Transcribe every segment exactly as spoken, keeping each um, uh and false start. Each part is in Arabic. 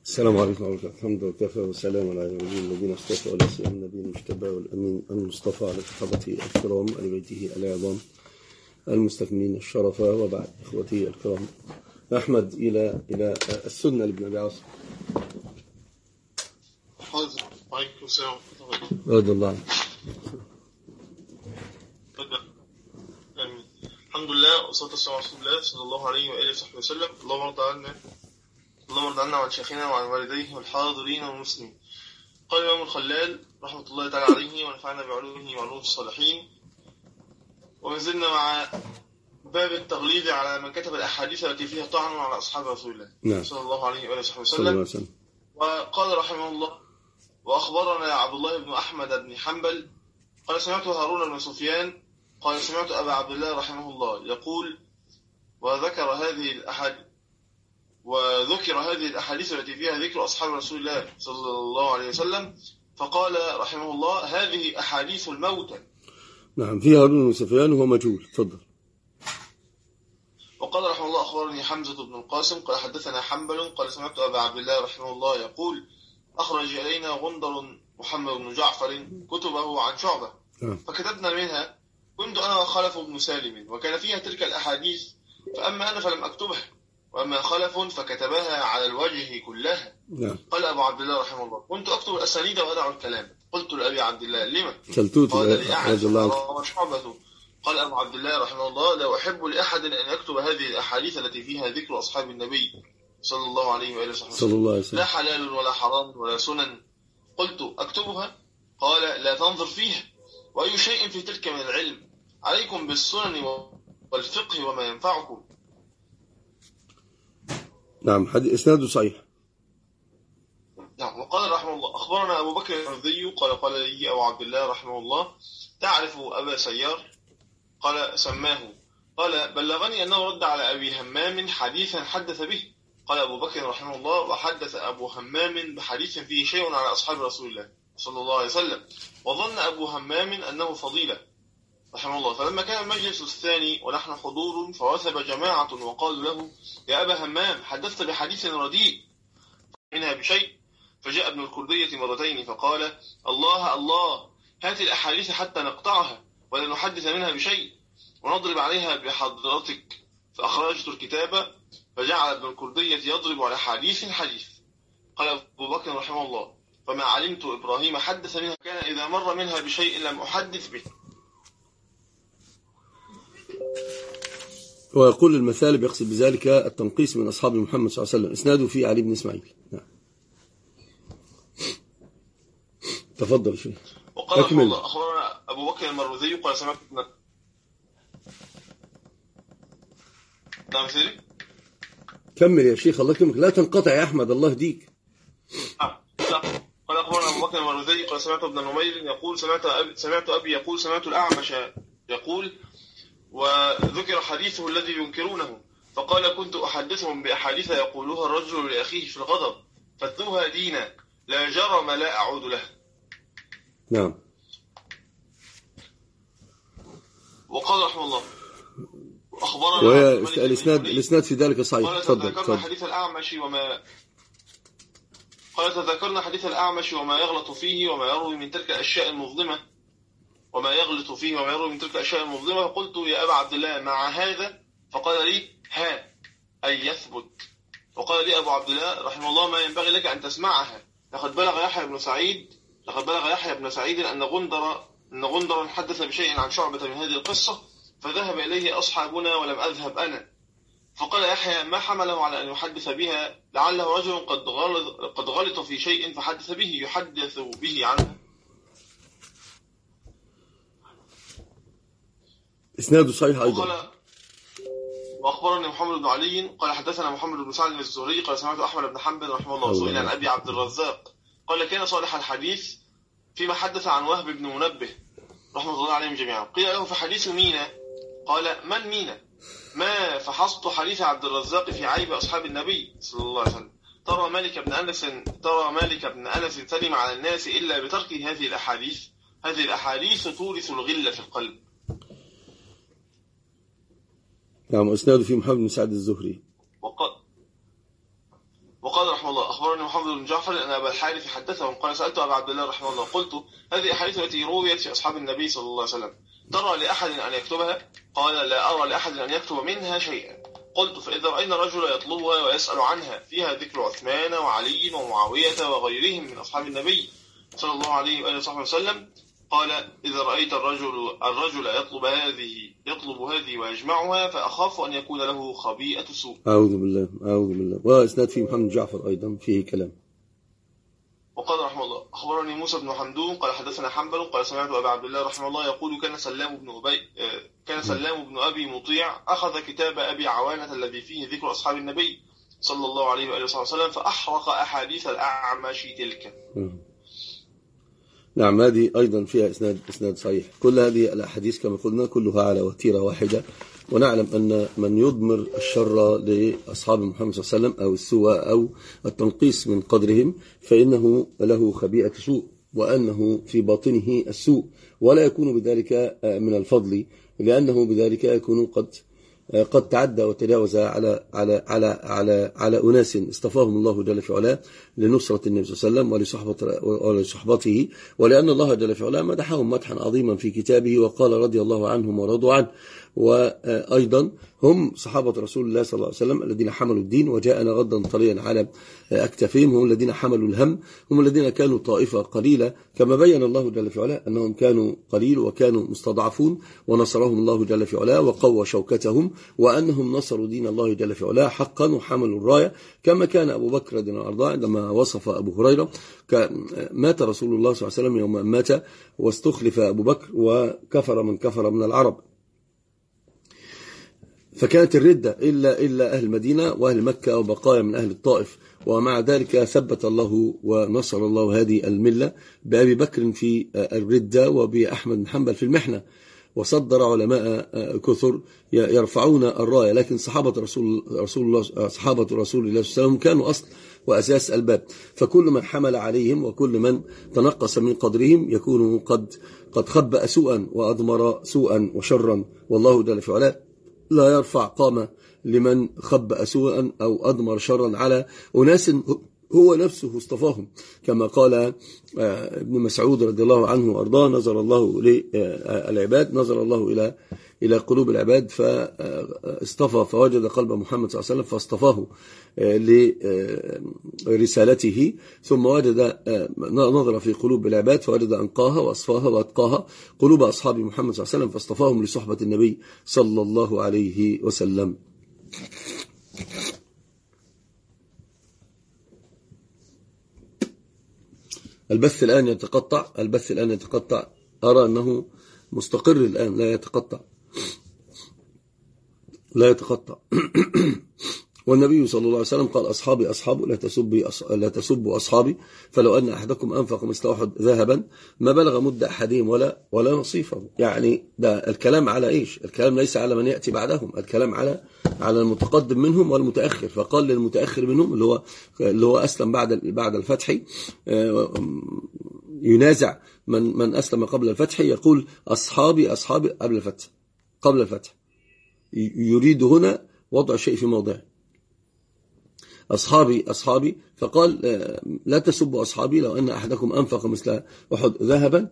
السلام عليكم ورحمة الله. الحمد لله وكفى وسلام على الذين الذين اصطفى ولا سيما النبي المجتبى والأمين المصطفى على صحابته الكرام آل بيته العظام المستكملين الشرفاء، وبعد إخوتي الكرام أحمد إلى إلى السنة لابن أبي عاصم رضي الله عنه. الحمد لله والصلاة والسلام على رسول الله صلى الله عليه وآله وصحبه وسلم. اللهم ارض عنا اللهم ارض عنا وعن شيخنا وعن والديه والحاضرين والمسلمين. قال الإمام الخلال رحمة الله تعالى عليه ونفعنا بعلومه وعلوم الصالحين. وما زلنا مع باب التغليظ على من كتب الأحاديث التي فيها طعن على أصحاب رسول الله نعم. صلى الله عليه وآله وصحبه وسلم. وقال رحمه الله: وأخبرنا عبد الله بن أحمد بن حنبل قال سمعت هارون بن سفيان قال سمعت أبا عبد الله رحمه الله يقول: وذكر هذه الأحاديث وذكر هذه الأحاديث التي فيها ذكر أصحاب رسول الله صلى الله عليه وسلم، فقال رحمه الله: هذه أحاديث الموتى. نعم. فيها هارون بن سفيان وهو مجهول. تفضل. وقال رحمه الله: أخبرني حمزة بن القاسم قال حدثنا حنبل قال سمعت أبا عبد الله رحمه الله يقول: أخرج إلينا غندر محمد بن جعفر كتبه عن شعبة فكتبنا منها، كنت أنا وخلف بن سالم وكان فيها تلك الأحاديث، فأما أنا فلم أكتبها، وأما خلف فكتبها على الوجه كلها. قال أبو عبد الله رحمه الله: كنت أكتب الأسانيد وأدع الكلام. قلت لأبي عبد الله: لما؟ قال: لأعرف ما شعبة. قال أبو عبد الله رحمه الله: لا أحب لأحد أن يكتب هذه الأحاديث التي فيها ذكر أصحاب النبي صلى الله عليه وآله وسلم، لا حلال ولا حرام ولا سنن. قلت: أكتبها؟ قال: لا تنظر فيها، وأي شيء في تلك من العلم، عليكم بالسنن والفقه وما ينفعكم. نعم. حديث إسناده صحيح. نعم. وقال رحمه الله: أخبرنا أبو بكر الرذي قال قال لي أبو عبد الله رحمه الله: تعرف أبا سيار؟ قال: سماه. قال: بلغني أنه رد على أبي همام حديثا حدث به. قال أبو بكر رحمه الله: وحدث أبو همام بحديث فيه شيء على أصحاب رسول الله صلى الله عليه وسلم، وظن أبو همام أنه فضيلة رحمه الله. فلما كان المجلس الثاني ونحن حضور فوثب جماعة وقالوا له: يا أبا همام، حدثت بحديث رديء منها بشيء؟ فجاء ابن الكردية مرتين فقال: الله الله، هات الأحاديث حتى نقطعها ولا نحدث منها بشيء ونضرب عليها بحضرتك. فأخرجت الكتاب فجعل ابن الكردية يضرب على حديث حديث. قال أبو بكر رحمه الله: فما علمت إبراهيم حدث منها، كان إذا مر منها بشيء لم أحدث به. ويقول المثالب يقصد بذلك التنقيص من أصحاب محمد صلى الله عليه وسلم. إسناده في علي بن إسماعيل. نعم. تفضل شيخ. وقال رحمه الله: أخبرنا أبو بكر المروذي قال سمعت ابن نعم سيدي. كمل يا شيخ، الله يكرمك، لا تنقطع يا أحمد، الله يهديك. آه. قال أخبرنا أبو بكر المروذي قال سمعت ابن نمير يقول سمعت أبي سمعت أبي يقول سمعت الأعمش يقول، وذكر حديثه الذي ينكرونه، فقال: كنت أحدثهم بأحاديث يقولها الرجل لأخيه في الغضب، فاتوها دينا، لا جرم لا أعود له. نعم. وقال رحمه الله: أخبرنا الإسناد الإسناد في ذلك صحيح. تفضل. تذكرنا حديث الأعمش وما قال تذكرنا حديث الأعمش وما يغلط فيه وما يروي من تلك الأشياء المظلمة وما يغلط فيه وما يروي من تلك الأشياء المظلمة. فقلت: يا أبا عبد الله، مع هذا؟ فقال لي: ها، أي يثبت. وقال لي أبو عبد الله رحمه الله: ما ينبغي لك أن تسمعها، لقد بلغ يحيى بن سعيد لقد بلغ يحيى بن سعيد أن غندر أن غندر حدث بشيء عن شعبة من هذه القصة، فذهب إليه أصحابنا ولم أذهب أنا. فقال يحيى: ما حمله على أن يحدث بها؟ لعله رجل قد غلط قد غلط في شيء فحدث به يحدث به عنه. إسناده صحيح أيضا. وقال: وأخبرني محمد بن علي قال حدثنا محمد بن سعد الزهري قال سمعت أحمد بن حنبل رحمه الله سئل عن أبي عبد الرزاق قال: كان صالح الحديث فيما حدث عن وهب بن منبه رحمه الله عليهم جميعا. قيل له: في حديث مينا؟ قال: من مينا؟ ما فحصت حديث عبد الرزاق في عيب أصحاب النبي صلى الله عليه وسلم. ترى مالك بن أنس ترى مالك بن أنس سلم على الناس إلا بترك هذه الأحاديث هذه الأحاديث تورث الغلة في القلب. نعم. أسناده في محمد بن سعد الزهري. وقال وقال رحمه الله أخبرني محمد بن جعفر أن أبا الحارث حدثهم قال سألت أبا عبد الله رحمه الله قلت هذه أحاديث التي رويت في أصحاب النبي صلى الله عليه وسلم ترى لأحد أن يكتبها؟ قال لا أرى لأحد أن يكتب منها شيئا. قلت فإذا رأينا الرجل يطلبها ويسأل عنها فيها ذكر عثمان وعلي ومعاوية وغيرهم من أصحاب النبي صلى الله عليه وآله وصحبه وسلم قال إذا رأيت الرجل الرجل يطلب هذه يطلب هذه ويجمعها فأخاف أن يكون له خبيئة سوء. أعوذ بالله أعوذ بالله. وإسناد فيه محمد جعفر أيضا فيه كلام. وقال رحمه الله أخبرني موسى بن حمدون قال حدثنا حنبل قال سمعت أبا عبد الله رحمه الله يقول كان سلام بن أبي كان سلام بن أبي مطيع أخذ كتاب أبي عوانة الذي فيه ذكر أصحاب النبي صلى الله عليه وآله وسلم فأحرق أحاديث الأعمش تلك. نعم هذه أيضا فيها إسناد إسناد صحيح. كل هذه الأحاديث كما قلنا كلها على وتيرة واحدة، ونعلم أن من يضمر الشر لأصحاب محمد صلى الله عليه وسلم أو السوء أو التنقيص من قدرهم فإنه له خبيئة سوء، وأنه في باطنه السوء، ولا يكون بذلك من الفضل، لأنه بذلك يكون قد قد تعدى وتجاوز على على على على على أناس اصطفاهم الله جل في علاه لنصرة النبي صلى الله عليه وسلم ولصحبته، ولأن الله جل في علاه مدحهم مدحا عظيما في كتابه وقال رضي الله عنهم ورضوا عنه. وأيضا هم صحابة رسول الله صلى الله عليه وسلم الذين حملوا الدين وجاءنا غدا طريا على أكتافهم، هم الذين حملوا الهم، هم الذين كانوا طائفة قليلة كما بين الله جل في علاه أنهم كانوا قليل وكانوا مستضعفون ونصرهم الله جل في علاه وقوى شوكتهم، وأنهم نصروا دين الله جل في علاه حقا وحملوا الراية، كما كان أبو بكر رضي الله عنه عندما وصف أبو هريرة مات رسول الله صلى الله عليه وسلم يوم مات واستخلف أبو بكر وكفر من كفر من العرب، فكانت الردة إلا, إلا أهل المدينة وأهل مكة وبقايا من أهل الطائف، ومع ذلك ثبت الله ونصر الله هذه الملة بأبي بكر في الردة وبأحمد بن حنبل في المحنة، وصدر علماء كثر يرفعون الراية، لكن صحابة رسول, رسول الله صحابة رسول الله صلى الله عليه وسلم كانوا أصل وأساس الباب، فكل من حمل عليهم وكل من تنقص من قدرهم يكون قد قد خبأ سوءا وأضمر سوءا وشرا، والله جل في علاه لا يرفع قامة لمن خبأ سوءا أو أضمر شرا على أناس هو نفسه اصطفاهم، كما قال ابن مسعود رضي الله عنه وأرضاه نظر الله للعباد نظر الله إلى إلى قلوب العباد فاصطفى فوجد قلب محمد صلى الله عليه وسلم فاصطفاه لرسالته، ثم وجد نظر في قلوب العباد فوجد أنقاها وأصفاها وأتقاها قلوب أصحاب محمد صلى الله عليه وسلم فاصطفاهم لصحبة النبي صلى الله عليه وسلم. البث الآن يتقطع البث الآن يتقطع أرى أنه مستقر الآن لا يتقطع لا يتقطع والنبي صلى الله عليه وسلم قال أصحابي أصحابي لا تسبوا لا تسبوا أصحابي فلو أن أحدكم أنفق مثل أحد ذهبا ما بلغ مد أحدهم ولا ولا نصيفه. يعني ده الكلام على إيش؟ الكلام ليس على من يأتي بعدهم، الكلام على على المتقدم منهم والمتأخر. فقال للمتأخر منهم اللي هو اللي هو أسلم بعد بعد الفتح ينازع من من أسلم قبل الفتح، يقول أصحابي أصحابي قبل الفتح قبل الفتح يريد هنا وضع شيء في موضعه. أصحابي أصحابي فقال لا تسبوا أصحابي لو أن أحدكم أنفق مثل أحد ذهبا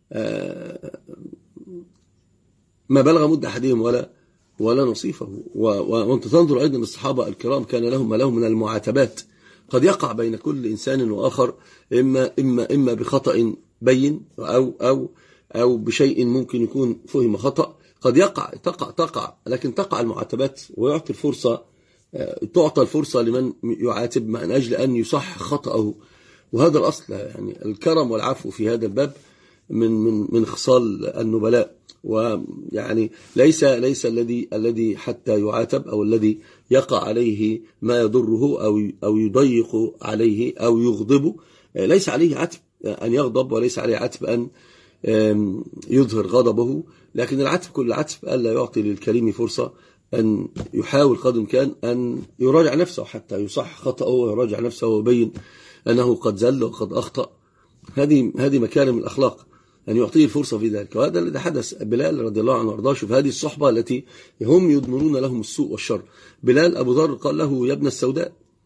ما بلغ مد أحدهم ولا ولا نصيفه. وأنت تنظر أيضا الصحابة الكرام كان لهم ما لهم من المعاتبات، قد يقع بين كل إنسان وآخر إما إما إما بخطأ بين أو أو أو بشيء ممكن يكون فهم خطأ، قد يقع تقع تقع لكن تقع المعاتبات ويعطي الفرصة تعطى الفرصة لمن يعاتب من أجل أن يصح خطأه. وهذا الأصل، يعني الكرم والعفو في هذا الباب من من من خصال النبلاء. ويعني ليس ليس الذي الذي حتى يعاتب أو الذي يقع عليه ما يضره أو أو يضيق عليه أو يغضبه، ليس عليه عتب أن يغضب وليس عليه عتب أن يظهر غضبه، لكن العتب كل عتب ألا يعطي للكريم فرصة أن يحاول قدر الإمكان أن يراجع نفسه حتى يصح خطأه ويراجع نفسه ويبين أنه قد زل وقد أخطأ. هذه هذه مكارم الأخلاق أن يعطيه الفرصة في ذلك. وهذا الذي حدث بلال رضي الله عنه وارضاه. شوف هذه الصحبة التي هم يضمرون لهم السوء والشر. بلال أبو ذر قال له يا ابن السوداء،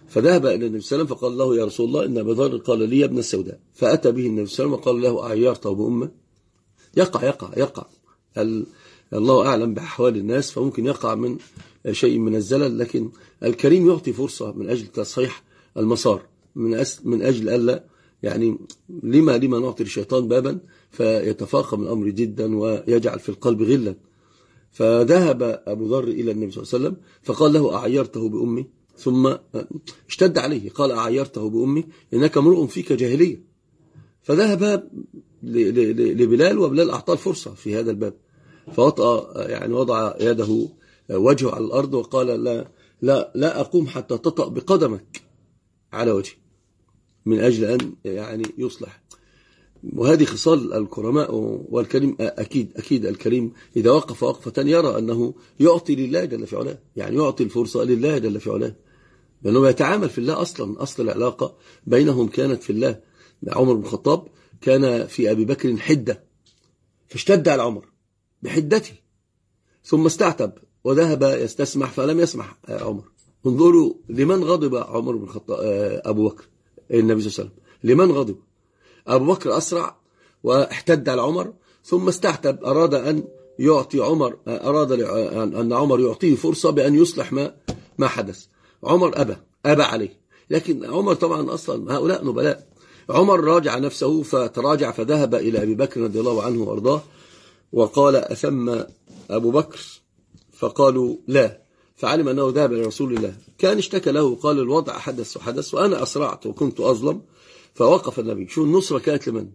فذهب إلى النبي صلى الله عليه وسلم فقال له: يا رسول الله، إن أبا ذر قال لي يا ابن السوداء. فأتى به النبي صلى الله عليه وسلم وقال له: أعيرته بأمه؟ يقع يقع يقع الله أعلم بأحوال الناس، فممكن يقع من شيء من الزلل، لكن الكريم يعطي فرصة من أجل تصحيح المسار، من من أجل ألا يعني لما لما نعطي الشيطان بابا فيتفاقم الأمر جدا ويجعل في القلب غلا. فذهب أبو ذر إلى النبي صلى الله عليه وسلم فقال له: أعيرته بأمي؟ ثم اشتد عليه قال: أعيرته بأمي؟ إنك امرؤ فيك جاهلية. فذهب لبلال، وبلال أعطاه الفرصة في هذا الباب، فوضع يعني وضع يده وجهه على الأرض وقال: لا لا لا أقوم حتى تطأ بقدمك على وجهي، من أجل أن يعني يصلح. وهذه خصال الكرماء والكريم. أكيد أكيد الكريم إذا وقف وقفة يرى أنه يعطي لله جل في علاه، يعني يعطي الفرصة لله جل في علاه، لأنه يتعامل في الله. أصلا أصل العلاقة بينهم كانت في الله. عمر بن الخطاب كان في أبي بكر حدة، فاشتد على عمر بحدته، ثم استعتب وذهب يستسمح فلم يسمح عمر. انظروا لمن غضب عمر بن الخطاب أبو بكر النبي صلى الله عليه وسلم، لمن غضب؟ أبو بكر أسرع واحتد على عمر، ثم استعتب، أراد أن يعطي عمر أراد أن عمر يعطيه فرصة بأن يصلح ما ما حدث. عمر أبى أبى عليه، لكن عمر طبعا أصلا هؤلاء نبلاء. عمر راجع نفسه فتراجع فذهب إلى أبي بكر رضي الله عنه وأرضاه وقال: أثم أبو بكر؟ فقالوا: لا. فعلم أنه ذهب إلى رسول الله، كان اشتكى له قال: الوضع حدث وحدث وأنا أسرعت وكنت أظلم. فوقف النبي. شو النصرة كانت لمن؟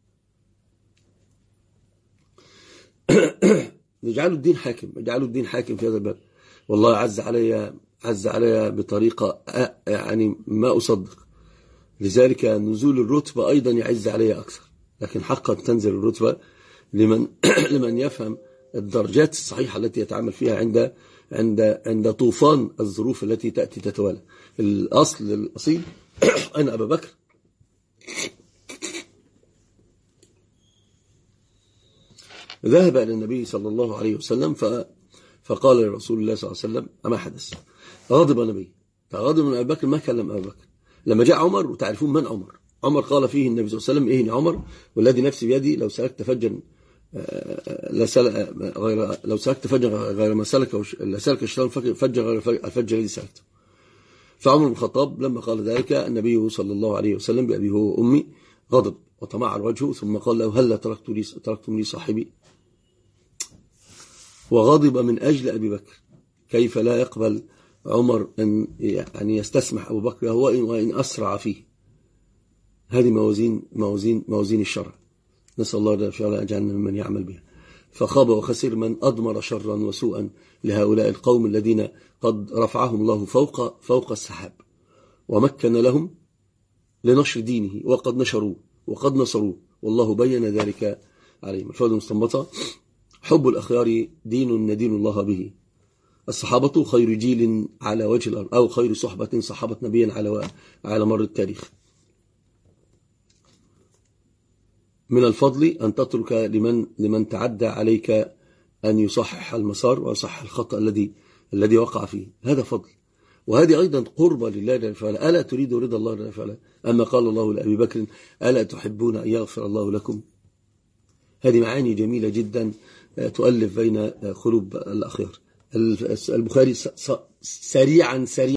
نجعله الدين حاكم، نجعله الدين حاكم في هذا الباب. والله عز علي عز علي بطريقة يعني ما أصدق. لذلك نزول الرتبة أيضا يعز علي أكثر، لكن حقا تنزل الرتبة لمن لمن يفهم الدرجات الصحيحة التي يتعامل فيها عند عند عند طوفان الظروف التي تأتي تتوالى. الأصل الأصيل أنا أبا بكر ذهب إلى النبي صلى الله عليه وسلم فقال لرسول الله صلى الله عليه وسلم: أما حدث؟ غضب النبي، فغضب من أبي بكر، ما كلم أبي بكر. لما جاء عمر، وتعرفون من عمر، عمر قال فيه النبي صلى الله عليه وسلم: إيه عمر والذي نفسي بيدي، لو سلكت فجا غير لو سلكت فجا غير ما سلك لسلك الشيطان فجا غير الفج الذي سلكته. فعمر بن الخطاب لما قال ذلك النبي صلى الله عليه وسلم بأبي هو وأمي غضب وتمعر وجهه، ثم قال له: هل تركت لي تركتم لي صاحبي؟ وغضب من أجل أبي بكر. كيف لا يقبل عمر أن يعني يستسمح أبو بكر وإن أسرع فيه؟ هذه موازين موازين موازين الشرع. نسأل الله جل وعلا أن يجعلنا ممن يعمل بها. فخاب وخسر من أضمر شرا وسوءا لهؤلاء القوم الذين قد رفعهم الله فوق فوق السحاب ومكن لهم لنشر دينه، وقد نشروه وقد نصروه، والله بين ذلك عليهم. الفوائد المستنبطة: حب الأخيار دين ندين الله به. الصحابة خير جيل على وجه الأرض، أو خير صحبة صحابة نبيا على على مر التاريخ. من الفضل أن تترك لمن لمن تعدى عليك أن يصحح المسار ويصحح الخطأ الذي الذي وقع فيه، هذا فضل. وهذه أيضا قربة لله جل وعلا. ألا تريد رضا الله جل وعلا؟ أما قال الله لأبي بكر: ألا تحبون أن يغفر الله لكم؟ هذه معاني جميلة جدا تؤلف بين قلوب الأخيار. البخاري سريعا سريعا